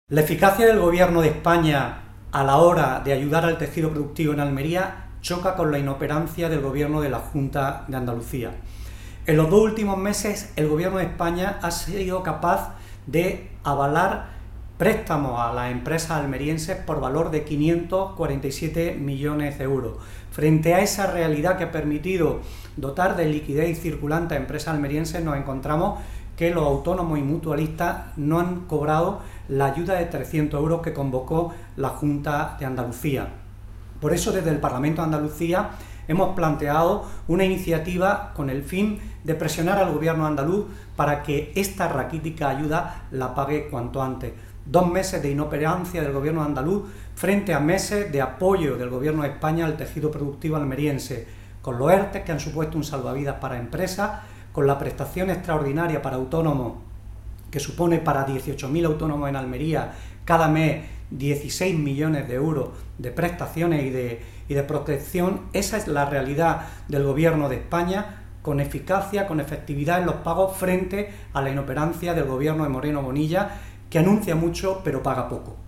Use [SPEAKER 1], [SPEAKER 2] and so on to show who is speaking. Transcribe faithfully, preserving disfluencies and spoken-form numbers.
[SPEAKER 1] La eficacia del Gobierno de España a la hora de ayudar al tejido productivo en Almería choca con la inoperancia del Gobierno de la Junta de Andalucía. En los dos últimos meses el Gobierno de España ha sido capaz de avalar préstamos a las empresas almerienses por valor de quinientos cuarenta y siete millones de euros. Frente a esa realidad que ha permitido dotar de liquidez circulante a empresas almerienses, nos encontramos que los autónomos y mutualistas no han cobrado la ayuda de trescientos euros que convocó la Junta de Andalucía. Por eso, desde el Parlamento de Andalucía hemos planteado una iniciativa con el fin de presionar al Gobierno andaluz para que esta raquítica ayuda la pague cuanto antes. Dos meses de inoperancia del Gobierno andaluz frente a meses de apoyo del Gobierno de España al tejido productivo almeriense, con los ERTE que han supuesto un salvavidas para empresas, con la prestación extraordinaria para autónomos que supone para dieciocho mil autónomos en Almería cada mes dieciséis millones de euros de prestaciones y de, y de protección. Esa es la realidad del Gobierno de España, con eficacia, con efectividad en los pagos frente a la inoperancia del Gobierno de Moreno Bonilla, que anuncia mucho pero paga poco.